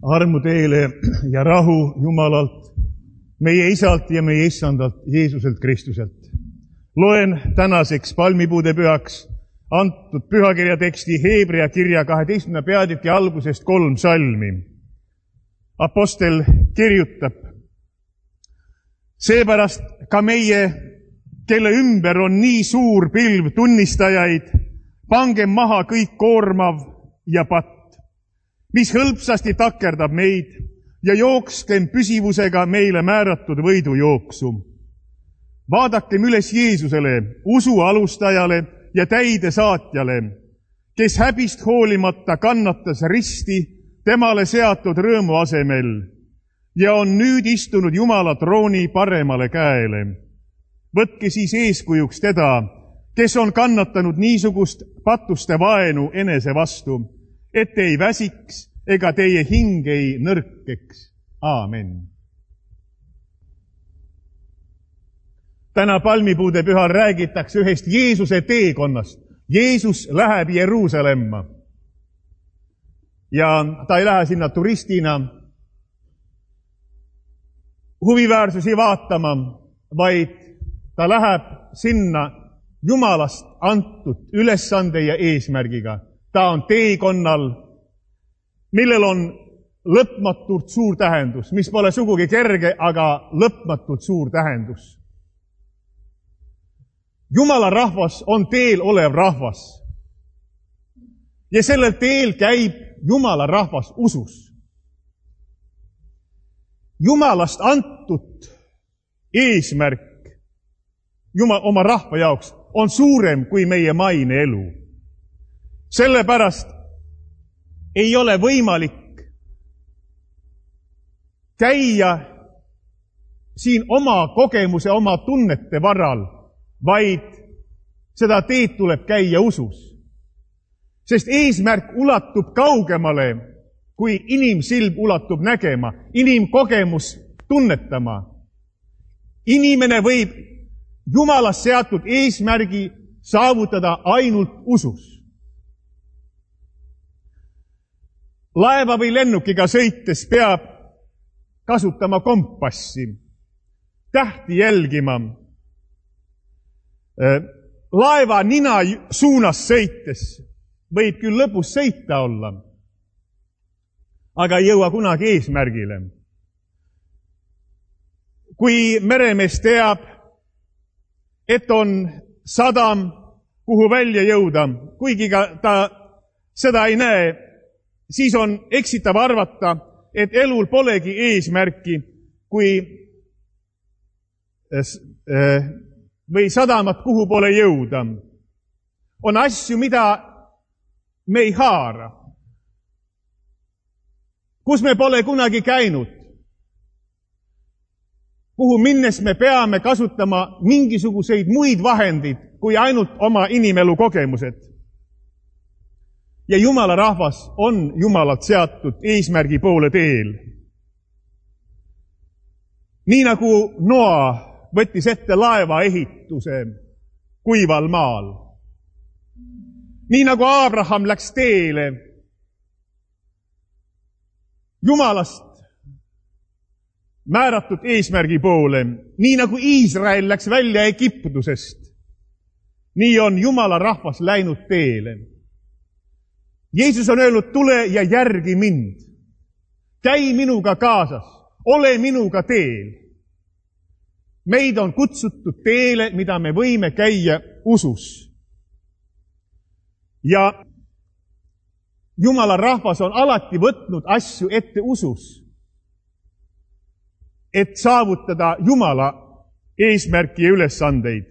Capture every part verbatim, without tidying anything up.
armu teile ja rahu Jumalalt, meie Isalt ja meie Issandalt, Jeesuselt Kristuselt. Loen tänaseks palmipuude pühaks antud pühakirja teksti Heebrea kirja kaheteistkümnenda peatüki algusest kolm salmi. Apostel kirjutab: seepärast ka meie, kelle ümber on nii suur pilv tunnistajaid, pangem maha kõik koormav ja patt, mis hõlpsasti takerdab meid, ja jookskem püsivusega meile määratud võidujooksu. Vaadakem üles Jeesusele, usu alustajale ja täidesaatjale, kes häbist hoolimata kannatas risti temale seatud rõõmu asemel ja on nüüd istunud Jumala trooni paremale käele. Võtke siis eeskujuks teda, kes on kannatanud niisugust patuste vaenu enese vastu, et ei väsiks ega teie hing ei nõrkeks. Aamen. Täna palmipuude pühal räägitakse ühest Jeesuse teekonnast. Jeesus läheb Jeruusalemma. Ja ta ei lähe sinna turistina huviväärsusi vaatama, vaid ta läheb sinna Jumalast antud ülesande ja eesmärgiga. Ta on teekonnal, millel on lõpmatult suur tähendus, mis pole sugugi kerge, aga lõpmatult suur tähendus. Jumala rahvas on teel olev rahvas. Ja sellel teel käib Jumala rahvas usus. Jumalast antud eesmärk Jumal, oma rahva jaoks on suurem kui meie maine elu. Sellepärast ei ole võimalik käia siin oma kogemuse, oma tunnete varal, vaid seda teed tuleb käia usus. Sest eesmärk ulatub kaugemale, kui inimsilm ulatub nägema, inimkogemus tunnetama. Inimene võib Jumalast seatud eesmärgi saavutada ainult usus. Laeva või lennukiga sõites peab kasutama kompassi, tähti jälgima. Laeva nina suunas sõites võib küll lõpus sõita olla, aga ei jõua kunagi eesmärgile. Kui meremees teab, et on sadam, kuhu välja jõuda, kuigi ka ta seda ei näe, siis on eksitav arvata, et elul polegi eesmärki, kui või sadamat, kuhu pole jõuda. On asju, mida me ei haara, kus me pole kunagi käinud, kuhu minnes me peame kasutama mingisuguseid muid vahendeid kui ainult oma inimelu kogemused. Ja Jumala rahvas on Jumalalt seatud eesmärgi poole teel. Nii nagu Noa võttis ette laeva ehituse kuival maal. Nii nagu Abraham läks teele Jumalast määratud eesmärgi poole, nii nagu Iisrael läks välja Egiptusest, nii on Jumala rahvas läinud teele. Jeesus on öelnud, tule ja järgi mind. Käi minuga kaasas, ole minuga teel. Meid on kutsutud teele, mida me võime käia usus. Ja Jumala rahvas on alati võtnud asju ette usus, et saavutada Jumala eesmärki ja ülesandeid.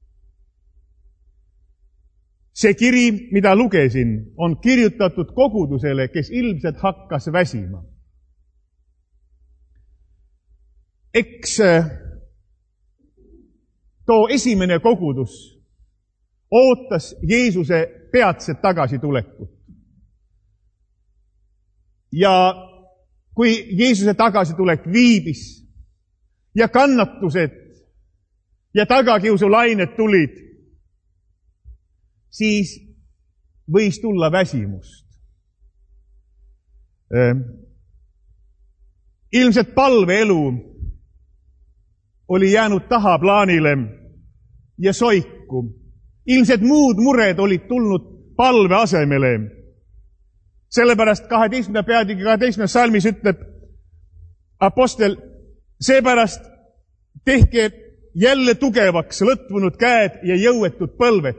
See kiri, mida lugesin, on kirjutatud kogudusele, kes ilmselt hakkas väsima. Eks too esimene kogudus ootas Jeesuse peatset tagasitulekut. Ja kui Jeesuse tagasitulek viibis ja kannatused ja tagakiusulained tulid, siis võis tulla väsimust. Ilmselt palveelu oli jäänud tahaplaanile ja soiku. Ilmselt muud mured olid tulnud palve asemele. Sellepärast kaheteistkümnenda peatüki kaheteistkümnendas salmis ütleb apostel, seepärast tehke jälle tugevaks lõtvunud käed ja jõuetud põlved.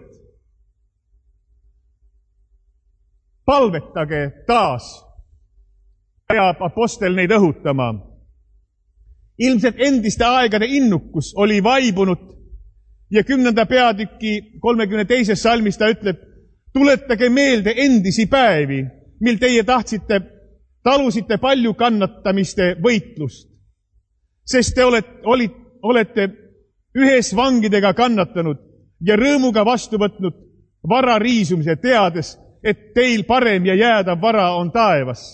Palvetage taas, peab apostel neid õhutama. Ilmselt endiste aegade innukus oli vaibunud ja kümnenda peatüki kolmekümne teises salmis ta ütleb, tuletage meelde endisi päevi, mil teie tahtsite, talusite palju kannatamiste võitlust, sest te olete, olite, olete ühes vangidega kannatanud ja rõõmuga vastu võtnud vara riisumise, teades, et teil parem ja jäädav vara on taevas.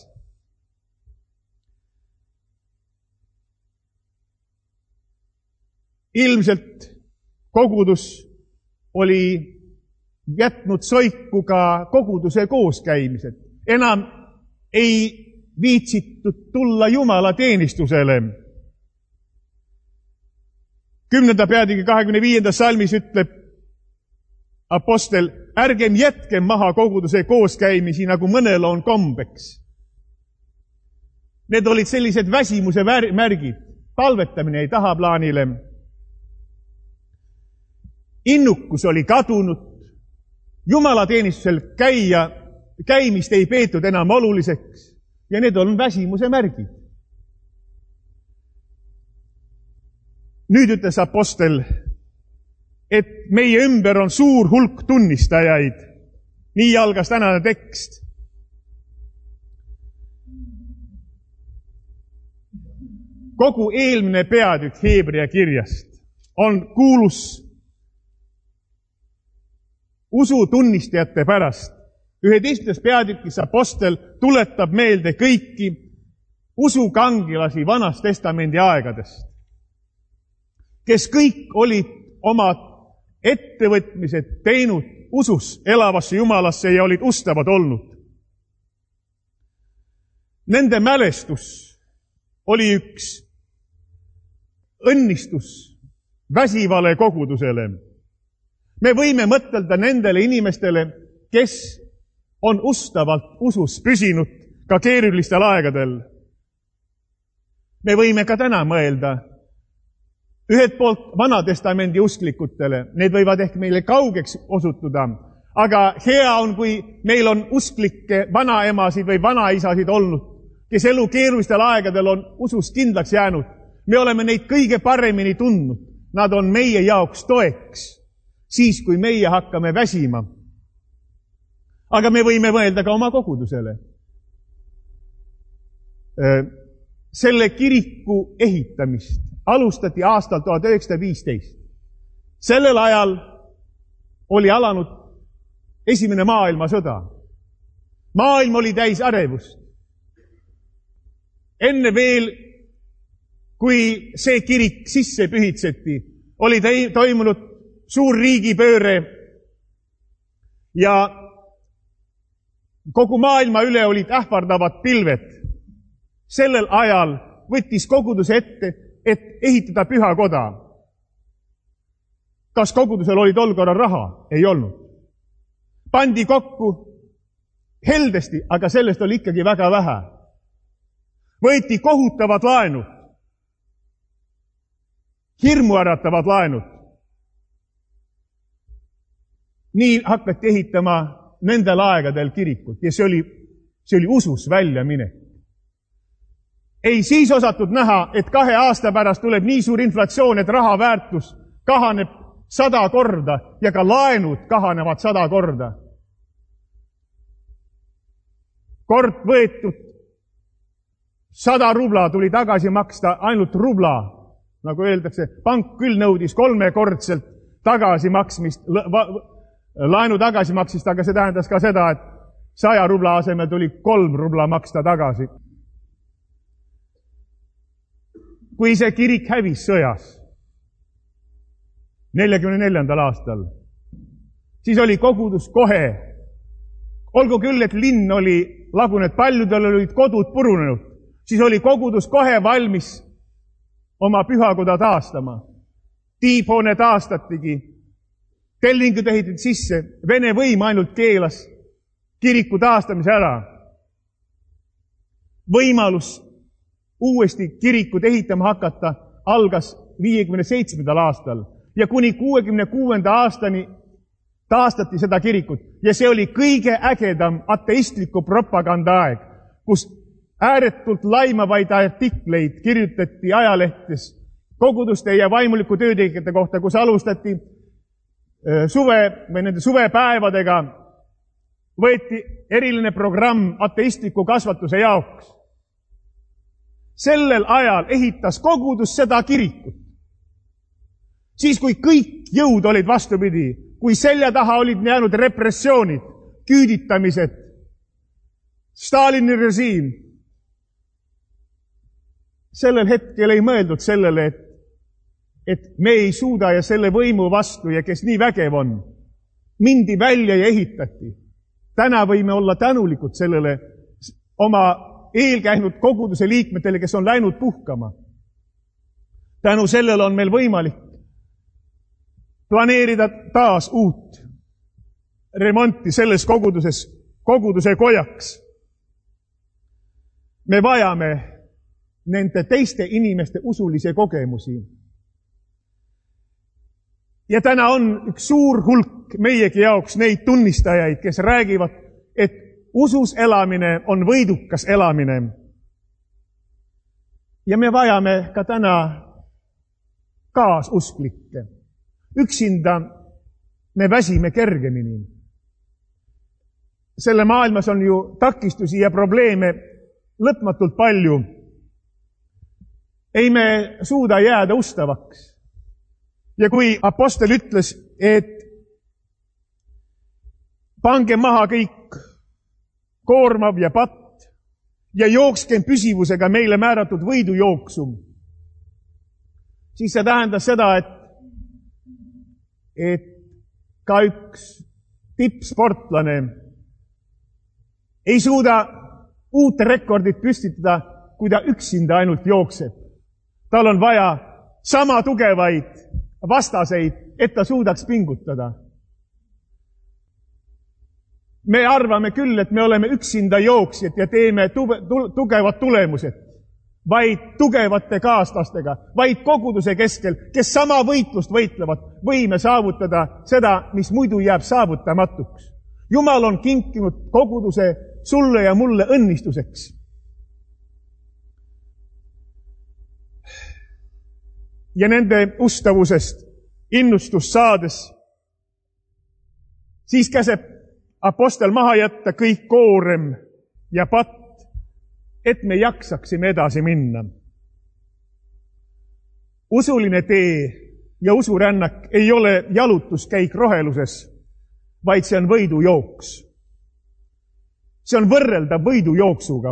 Ilmselt kogudus oli jätnud soiku ka koguduse kooskäimised. Enam ei viitsitud tulla Jumala teenistusele. Kümnenda peatüki kahekümne viiendas salmis ütleb apostel, ärgem jätkem maha koguduse kooskäimisi, nagu mõnel on kombeks. Need olid sellised väsimuse märgid. Palvetamine ei taha plaanile. Innukus oli kadunud. Jumala teenistusel käia, käimist ei peetud enam oluliseks ja need on väsimuse märgid. Nüüd ütles apostel, et meie ümber on suur hulk tunnistajaid. Nii algas tänane tekst. Kogu eelmine peatükk Heebrea kirjast on kuulus usutunnistajate pärast. üheteistkümnendas peatükis apostel tuletab meelde kõiki usukangilasi Vanast Testamendi aegadest, kes kõik olid oma ettevõtmised teinud usus elavasse Jumalasse ja olid ustavad olnud. Nende mälestus oli üks õnnistus väsivale kogudusele. Me võime mõtelda nendele inimestele, kes on ustavalt usus püsinud ka keerulistel aegadel. Me võime ka täna mõelda ühelt poolt Vanatestamendi usklikutele, need võivad ehk meile kaugeks osutuda, aga hea on, kui meil on usklikke vanaemasid või vanaisasid olnud, kes elu keerulistel aegadel on usus kindlaks jäänud. Me oleme neid kõige paremini tundnud. Nad on meie jaoks toeks, siis kui meie hakkame väsima. Aga me võime mõelda ka oma kogudusele. Selle kiriku ehitamist alustati aastal tuhat üheksasada viisteist. Sellel ajal oli alanud esimene maailmasõda. Maailm oli täis ärevust. Enne veel, kui see kirik sisse pühitseti, oli toimunud suur riigipööre ja kogu maailma üle olid ähvardavad pilved. Sellel ajal võttis koguduse ette, et ehitada pühakoda. Kas kogudusel oli tol korral raha? Ei olnud. Pandi kokku heldesti, aga sellest oli ikkagi väga vähe. Võeti kohutavad laenud, hirmuäratavad laenud. Nii hakati ehitama nendel aegadel kirikut ja see oli, see oli usus väljaminek. Ei siis osatud näha, et kahe aasta pärast tuleb nii suur inflatsioon, et raha väärtus kahaneb sada korda ja ka laenud kahanevad sada korda. Kord võetud sada rubla tuli tagasi maksta ainult rubla. Nagu öeldakse, pank küll nõudis kolmekordselt tagasimaksmist, laenu tagasimaksmist, aga see tähendas ka seda, et saja rubla asemel tuli kolm rubla maksta tagasi. Kui see kirik hävis sõjas neljakümne neljandal aastal, siis oli kogudus kohe. Olgu küll, et linn oli lagunenud, paljudel olid kodud purunenud. siis oli kogudus kohe valmis oma pühakoda taastama. Tiibhoone taastatigi. Tellingud ehitati sisse. Vene võim ainult keelas kiriku taastamise ära. Võimalus uuesti kirikut ehitama hakata algas viiekümne seitsmendal aastal ja kuni kuuekümne kuuenda aastani taastati seda kirikut. Ja see oli kõige ägedam ateistliku propaganda aeg, kus ääretult laimavaid artikleid kirjutati ajalehtes koguduste ja vaimuliku töötegijate kohta, kus alustati suve või nende suvepäevadega, võeti eriline programm ateistliku kasvatuse jaoks. Sellel ajal ehitas kogudus seda kirikut. Siis, kui kõik jõud olid vastupidi, kui selja taha olid jäänud repressioonid, küüditamised, Stalini režiim, sellel hetkel ei mõeldud sellele, et, et me ei suuda ja selle võimu vastu ja kes nii vägev on, mindi välja ja ehitati. Täna võime olla tänulikud sellele oma eelkäinud koguduse liikmetele, kes on läinud puhkama. Tänu sellele on meil võimalik planeerida taas uut remonti selles koguduses, koguduse kojaks. Me vajame nende teiste inimeste usulise kogemusi. Ja täna on üks suur hulk meiegi jaoks neid tunnistajaid, kes räägivad, et usus elamine on võidukas elamine. Ja me vajame ka täna kaasusklikke. Üksinda me väsime kergemini. Selle maailmas on ju takistusi ja probleeme lõpmatult palju. Ei me suuda jääda ustavaks. Ja kui apostel ütles, et pange maha kõik koormav ja patt ja jookskem püsivusega meile määratud võidujooksu, siis see tähendas seda, et, et ka üks tippsportlane ei suuda uut rekordit püstitada, kui ta üksinda ainult jookseb. Tal on vaja sama tugevaid vastaseid, et ta suudaks pingutada. Me arvame küll, et me oleme üksinda jooksjad ja teeme tuve, tugevad tulemused, vaid tugevate kaaslastega, vaid koguduse keskel, kes sama võitlust võitlevad, võime saavutada seda, mis muidu jääb saavutamatuks. Jumal on kinkinud koguduse sulle ja mulle õnnistuseks. Ja nende ustavusest innustust saades, siis käseb apostel maha jätta kõik koorem ja patt, et me jaksaksime edasi minna. Usuline tee ja usurännak ei ole jalutuskäik roheluses, vaid see on võidujooks. See on võrreldav võidujooksuga.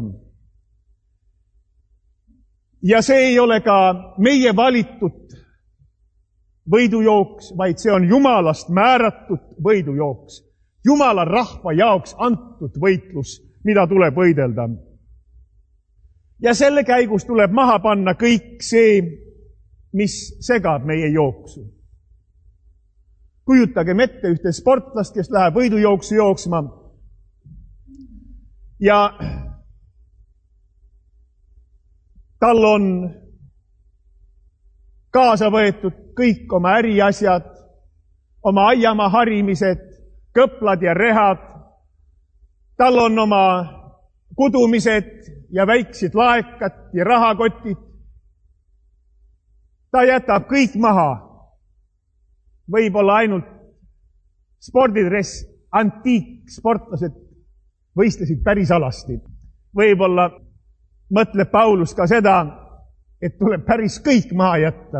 Ja see ei ole ka meie valitud võidujooks, vaid see on Jumalast määratud võidujooks. Jumala rahva jaoks antud võitlus, mida tuleb võidelda. Ja selle käigus tuleb maha panna kõik see, mis segab meie jooksu. Kujutagem ette ühte sportlast, kes läheb võidujooksu jooksma ja tal on kaasa võetud kõik oma äriasjad, oma aiamaa harimised, kõplad ja rehad. Tal on oma kudumised ja väiksid laekad ja rahakotid. Ta jätab kõik maha. Võib-olla ainult spordidress, antiiksportlased võistlesid päris alasti. Võib-olla mõtleb Paulus ka seda, et tuleb päris kõik maha jätta.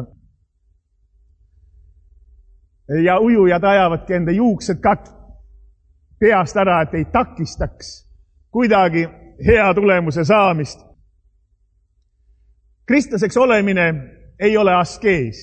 Ja ujujad ajavadki enda juuksed ka peast ära, et ei takistaks kuidagi hea tulemuse saamist. Kristlaseks olemine ei ole askees.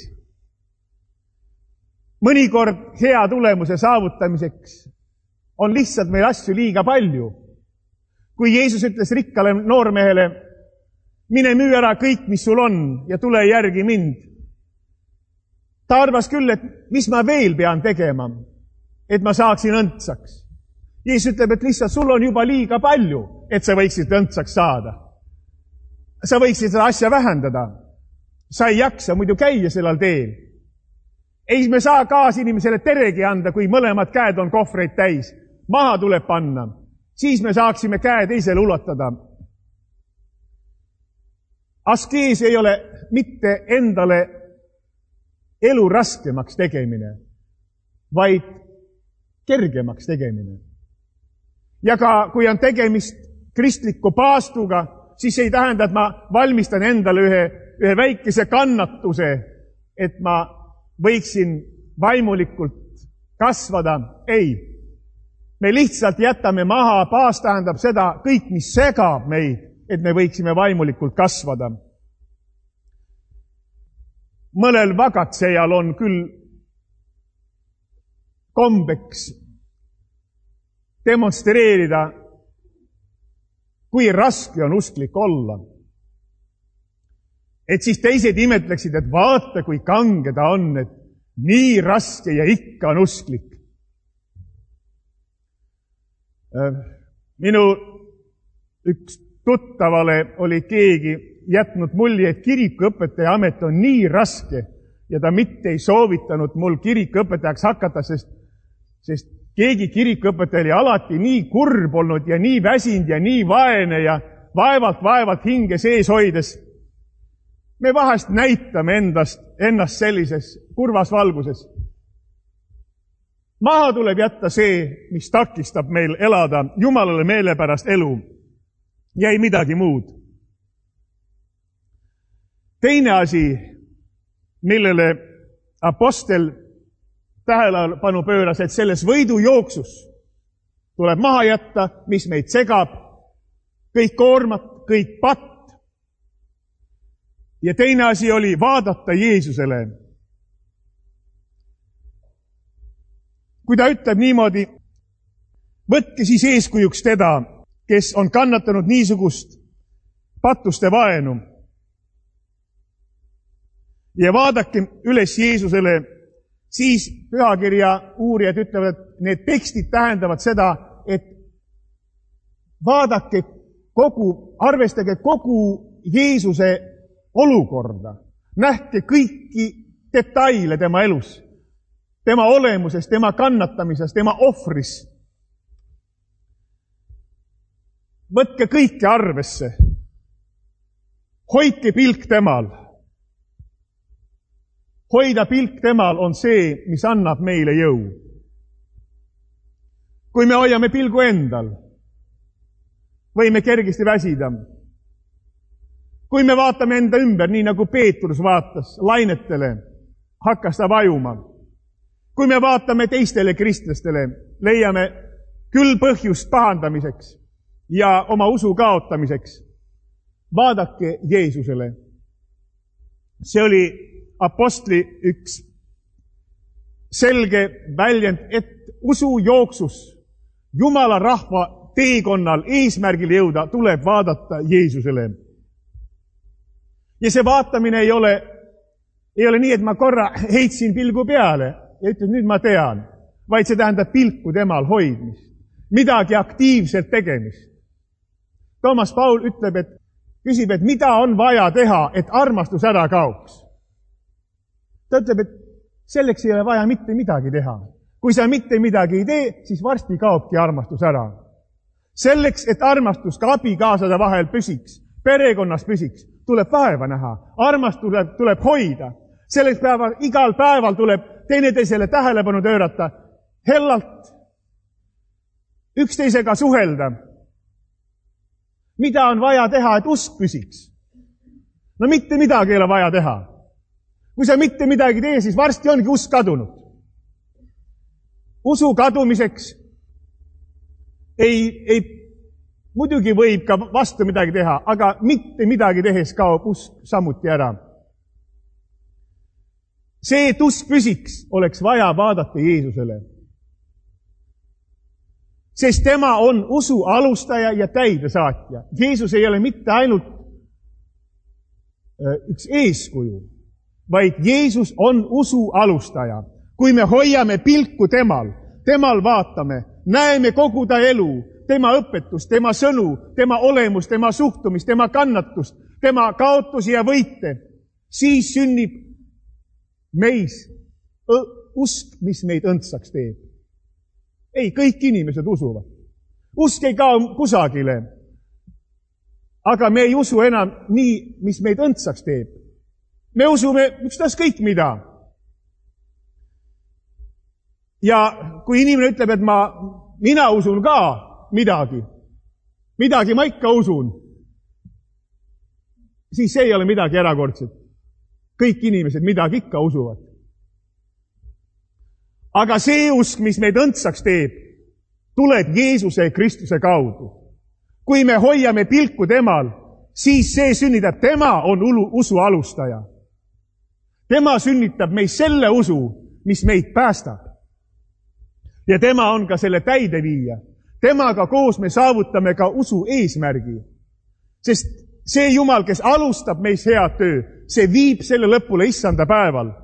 Mõnikord hea tulemuse saavutamiseks on lihtsalt meil asju liiga palju. Kui Jeesus ütles rikkale noormehele, Mine müü ära kõik, mis sul on ja tule järgi mind. Ta arvas küll, et mis ma veel pean tegema, et ma saaksin õndsaks. Jeesus ütleb, et lihtsalt sul on juba liiga palju, et sa võiksid õndsaks saada. Sa võiksid seda asja vähendada. Sa ei jaksa muidu käia sellel teel. Ei me saa kaasinimesele teregi anda, kui mõlemad käed on kohvreid täis. Maha tuleb panna. Siis me saaksime käe teisele ulatada. Askees ei ole mitte endale elu raskemaks tegemine, vaid kergemaks tegemine. Ja ka kui on tegemist kristliku paastuga, siis ei tähenda, et ma valmistan endale ühe, ühe väikese kannatuse, et ma võiksin vaimulikult kasvada. Ei. Me lihtsalt jätame maha, paas tähendab seda kõik, mis segab meid, et me võiksime vaimulikult kasvada. Mõnel vagatsejal on küll kombeks demonstreerida, kui raske on usklik olla. Et siis teised imetleksid, et vaata, kui kange ta on, et nii raske ja ikka on usklik. Minu üks tuttavale oli keegi jätnud mulje, et kirikuõpetaja amet on nii raske ja ta mitte ei soovitanud mul kirikuõpetajaks hakata, sest, sest keegi kirikuõpetaja oli alati nii kurb olnud ja nii väsinud ja nii vaene ja vaevalt, vaevalt hinge sees hoides. Me vahest näitame endast, ennast sellises kurvas valguses. Maha tuleb jätta see, mis takistab meil elada Jumalale meelepärast elu ja ei midagi muud. Teine asi, millele apostel tähelepanu pööras, et selles võidujooksus tuleb maha jätta, mis meid segab, kõik koormat, kõik patt. Ja teine asi oli vaadata Jeesusele. Kui ta ütleb niimoodi, võtke siis eeskujuks teda, kes on kannatanud niisugust pattuste vaenu. Ja vaadake üles Jeesusele, siis pühakirja uurijad ütlevad, et need tekstid tähendavad seda, et vaadake kogu, arvestage kogu Jeesuse olukorda. Nähke kõiki detaile tema elus, tema olemuses, tema kannatamises, tema ohvris. Võtke kõike arvesse. Hoidke pilk temal. Hoida pilk temal on see, mis annab meile jõu. Kui me hoiame pilgu endal, võime kergesti väsida. Kui me vaatame enda ümber, nii nagu Peetrus vaatas lainetele, hakkas ta vajuma. Kui me vaatame teistele kristlastele, leiame küll põhjust pahandamiseks ja oma usu kaotamiseks. Vaadake Jeesusele. See oli apostli üks selge väljend, et usu jooksus Jumala rahva teekonnal eesmärgile jõuda, tuleb vaadata Jeesusele. Ja see vaatamine ei ole, ei ole nii, et ma korra heitsin pilgu peale ja ütlen, nüüd ma tean, vaid see tähendab pilku temal hoidmist, midagi aktiivselt tegemist. Toomas Paul ütleb, et küsib, et mida on vaja teha, et armastus ära kaoks. Ta ütleb, et selleks ei ole vaja mitte midagi teha. Kui sa mitte midagi ei tee, siis varsti kaobki armastus ära. Selleks, et armastus ka abikaasade vahel püsiks, perekonnas püsiks, tuleb vaeva näha, armastus tuleb, tuleb hoida. Selleks päeval, igal päeval tuleb teineteisele tähelepanu töörata, hellalt üksteisega suhelda. Mida on vaja teha, et usk püsiks? No mitte midagi ei ole vaja teha. Kui sa mitte midagi tee, siis varsti ongi usk kadunud. Usu kadumiseks ei, ei, muidugi võib ka vastu midagi teha, aga mitte midagi tehes kaob usk samuti ära. See, et usk püsiks, oleks vaja vaadata Jeesusele. Sest tema on usu alustaja ja täidesaatja. Jeesus ei ole mitte ainult üks eeskuju, vaid Jeesus on usu alustaja. Kui me hoiame pilku temal, temal vaatame, näeme kogu ta elu, tema õpetust, tema sõnu, tema olemus, tema suhtumist, tema kannatust, tema kaotusi ja võite, siis sünnib meis usk, mis meid õndsaks teeb. Ei, kõik inimesed usuvad. Usk ei kao kusagile. Aga me ei usu enam nii, mis meid õndsaks teeb. Me usume ükstas kõik mida. Ja kui inimene ütleb, et ma, mina usun ka midagi, midagi ma ikka usun, siis see ei ole midagi erakordset. Kõik inimesed midagi ikka usuvad. Aga see usk, mis meid õndsaks teeb, tuleb Jeesuse Kristuse kaudu. Kui me hoiame pilku temal, siis see sünnitab, tema on usu alustaja. Tema sünnitab meid selle usu, mis meid päästab. Ja tema on ka selle täideviija. Temaga koos me saavutame ka usu eesmärgi. Sest see Jumal, kes alustab meis head töö, see viib selle lõpule issanda päeval.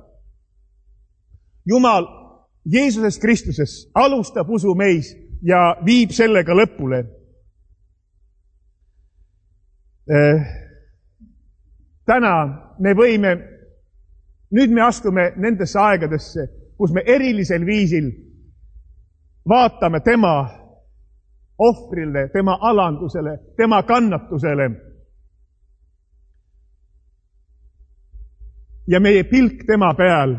Jumal Jeesuses Kristuses alustab usu meis ja viib sellega lõpule. Eh, täna me võime, nüüd me astume nendesse aegadesse, kus me erilisel viisil vaatame tema ohvrile, tema alandusele, tema kannatusele. Ja meie pilk tema peal,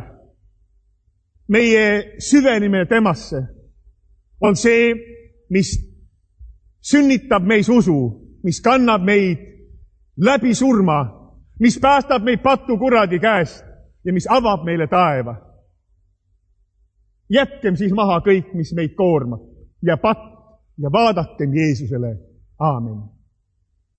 meie süvenemine temasse on see, mis sünnitab meis usu, mis kannab meid läbi surma, mis päästab meid patu kuradi käest ja mis avab meile taeva. Jätkem siis maha kõik, mis meid koormab ja patt ja vaadakem Jeesusele. Aamen.